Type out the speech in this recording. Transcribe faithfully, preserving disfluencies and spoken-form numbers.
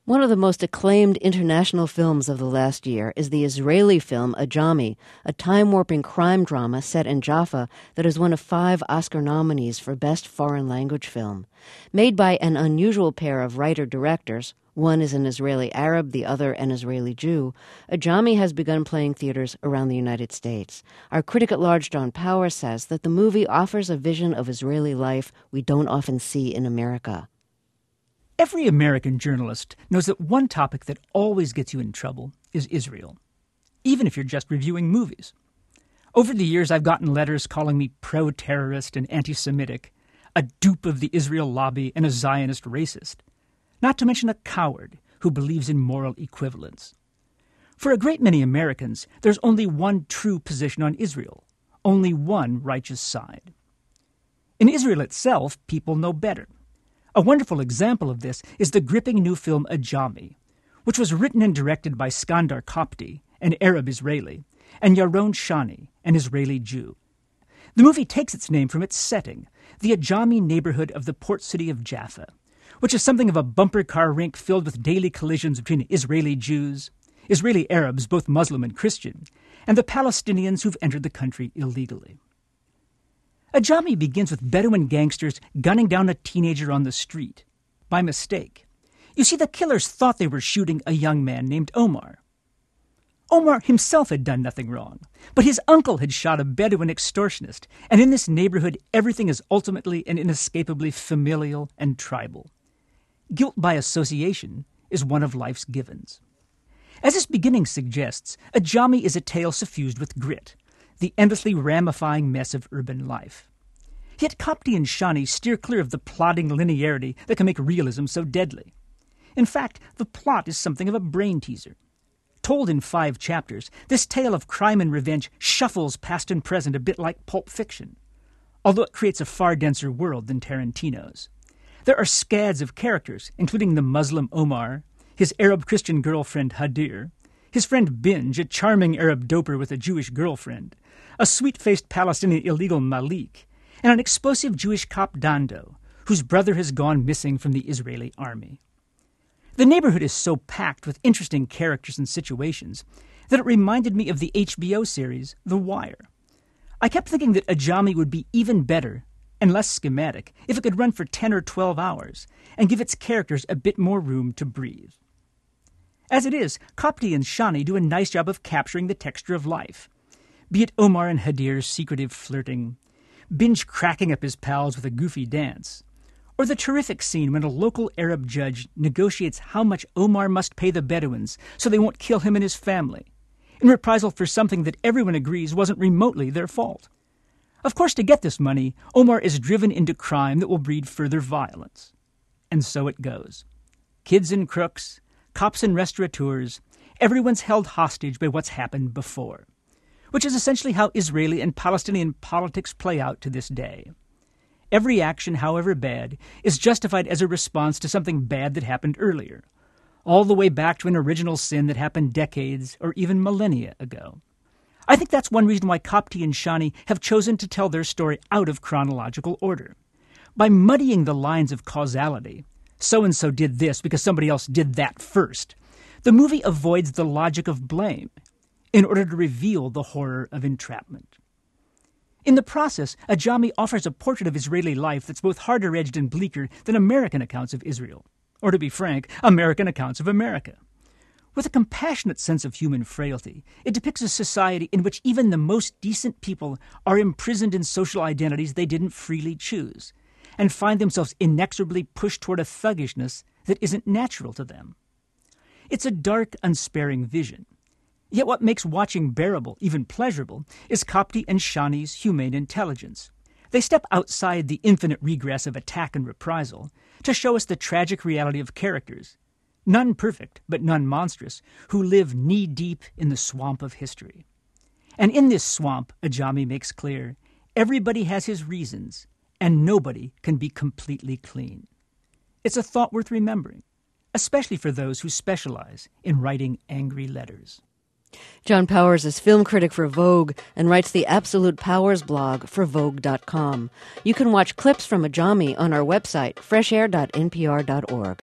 One of the most acclaimed international films of the last year is the Israeli film Ajami, a time-warping crime drama set in Jaffa that is one of five Oscar nominees for Best Foreign Language Film. Made by an unusual pair of writer-directors, one is an Israeli Arab, the other an Israeli Jew, Ajami has begun playing theaters around the United States. Our critic at large, John Powers, says that the movie offers a vision of Israeli life we don't often see in America. Every American journalist knows that one topic that always gets you in trouble is Israel, even if you're just reviewing movies. Over the years, I've gotten letters calling me pro-terrorist and anti-Semitic, a dupe of the Israel lobby and a Zionist racist, not to mention a coward who believes in moral equivalence. For a great many Americans, there's only one true position on Israel, only one righteous side. In Israel itself, people know better. A wonderful example of this is the gripping new film Ajami, which was written and directed by Skandar Kopti, an Arab Israeli, and Yaron Shani, an Israeli Jew. The movie takes its name from its setting, the Ajami neighborhood of the port city of Jaffa, which is something of a bumper car rink filled with daily collisions between Israeli Jews, Israeli Arabs, both Muslim and Christian, and the Palestinians who've entered the country illegally. Ajami begins with Bedouin gangsters gunning down a teenager on the street. By mistake. You see, the killers thought they were shooting a young man named Omar. Omar himself had done nothing wrong, but his uncle had shot a Bedouin extortionist, and in this neighborhood everything is ultimately and inescapably familial and tribal. Guilt by association is one of life's givens. As its beginning suggests, Ajami is a tale suffused with grit, the endlessly ramifying mess of urban life. Yet Kopti and Shani steer clear of the plodding linearity that can make realism so deadly. In fact, the plot is something of a brain teaser. Told in five chapters, this tale of crime and revenge shuffles past and present a bit like Pulp Fiction, although it creates a far denser world than Tarantino's. There are scads of characters, including the Muslim Omar, his Arab-Christian girlfriend Hadir, his friend Binj, a charming Arab doper with a Jewish girlfriend, a sweet-faced Palestinian illegal Malik, and an explosive Jewish cop Dando, whose brother has gone missing from the Israeli army. The neighborhood is so packed with interesting characters and situations that it reminded me of the H B O series The Wire. I kept thinking that Ajami would be even better and less schematic if it could run for ten or twelve hours and give its characters a bit more room to breathe. As it is, Kopti and Shani do a nice job of capturing the texture of life, be it Omar and Hadir's secretive flirting, Binj cracking up his pals with a goofy dance, or the terrific scene when a local Arab judge negotiates how much Omar must pay the Bedouins so they won't kill him and his family, in reprisal for something that everyone agrees wasn't remotely their fault. Of course, to get this money, Omar is driven into crime that will breed further violence. And so it goes. Kids and crooks, cops and restaurateurs, everyone's held hostage by what's happened before, which is essentially how Israeli and Palestinian politics play out to this day. Every action, however bad, is justified as a response to something bad that happened earlier, all the way back to an original sin that happened decades or even millennia ago. I think that's one reason why Kopti and Shani have chosen to tell their story out of chronological order. By muddying the lines of causality, so-and-so did this because somebody else did that first, the movie avoids the logic of blame in order to reveal the horror of entrapment. In the process, Ajami offers a portrait of Israeli life that's both harder-edged and bleaker than American accounts of Israel, or to be frank, American accounts of America. With a compassionate sense of human frailty, it depicts a society in which even the most decent people are imprisoned in social identities they didn't freely choose, and find themselves inexorably pushed toward a thuggishness that isn't natural to them. It's a dark, unsparing vision. Yet what makes watching bearable, even pleasurable, is Kopti and Shani's humane intelligence. They step outside the infinite regress of attack and reprisal to show us the tragic reality of characters, none perfect but none monstrous, who live knee-deep in the swamp of history. And in this swamp, Ajami makes clear, everybody has his reasons, and nobody can be completely clean. It's a thought worth remembering, especially for those who specialize in writing angry letters. John Powers is film critic for Vogue and writes the Absolute Powers blog for Vogue dot com. You can watch clips from Ajami on our website, fresh air dot n p r dot org.